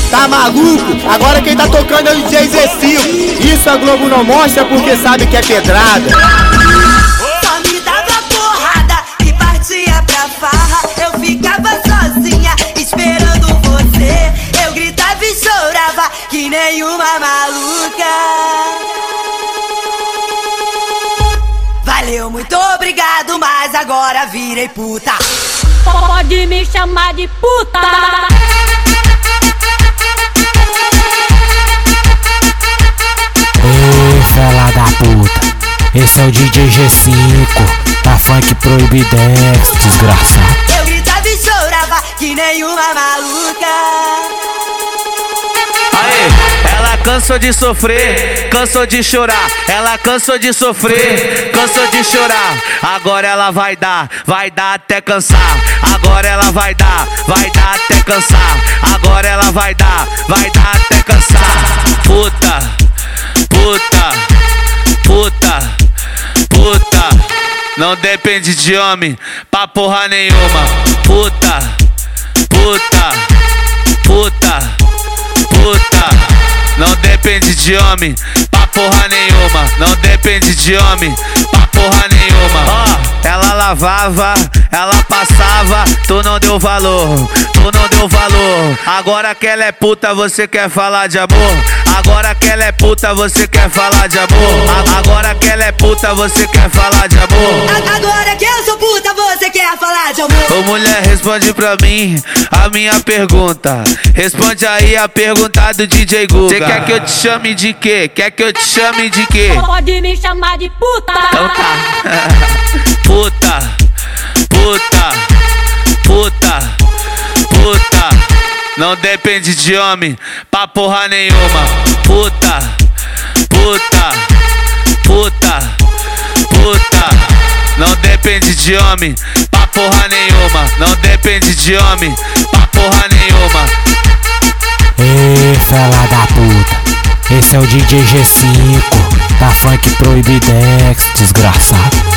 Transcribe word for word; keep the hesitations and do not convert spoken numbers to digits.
Tá maluco? Agora quem tá tocando é o D J Z cinco. Isso a Globo não mostra porque sabe que é pedrada. Só me dava porrada e partia pra farra. Eu ficava sozinha esperando você. Eu gritava e chorava que nem uma maluca. Valeu, muito obrigado, mas agora virei puta. Pode me chamar de puta. Ei, fela da puta, esse é o D J G cinco, da Funk Proibidex, desgraçado. Eu gritava e chorava que nem uma maluca. Aê, ela cansou de sofrer, cansou de chorar. Ela cansou de sofrer, cansou de chorar. Agora ela vai dar, vai dar até cansar. Agora ela vai dar, vai dar até cansar. Agora ela vai dar, vai dar até cansar. Puta, puta, puta, puta. Não depende de homem pra porra nenhuma. Puta, puta, puta, puta. Não depende de homem pra porra nenhuma. Não depende de homem pra porra nenhuma. Ó, oh, ela lavava, ela passava, tu não deu valor, tu não deu valor. Agora que ela é puta, você quer falar de amor? Agora que ela é puta, você quer falar de amor? Agora que ela é puta, você quer falar de amor? Agora que eu sou puta, você quer falar de amor? Ô mulher, responde pra mim a minha pergunta. Responde aí a pergunta do D J Guga. Cê quer que eu te chame de quê? Quer que eu te chame de quê? Pode me chamar de puta. Então tá. Puta, puta, puta, puta. Não depende de homem pra porra nenhuma. Puta, puta, puta, puta. Não depende de homem pra porra nenhuma. Não depende de homem pra porra nenhuma. Ei, fela da puta, esse é o D J G cinco, da Funk Proibidex, desgraçado.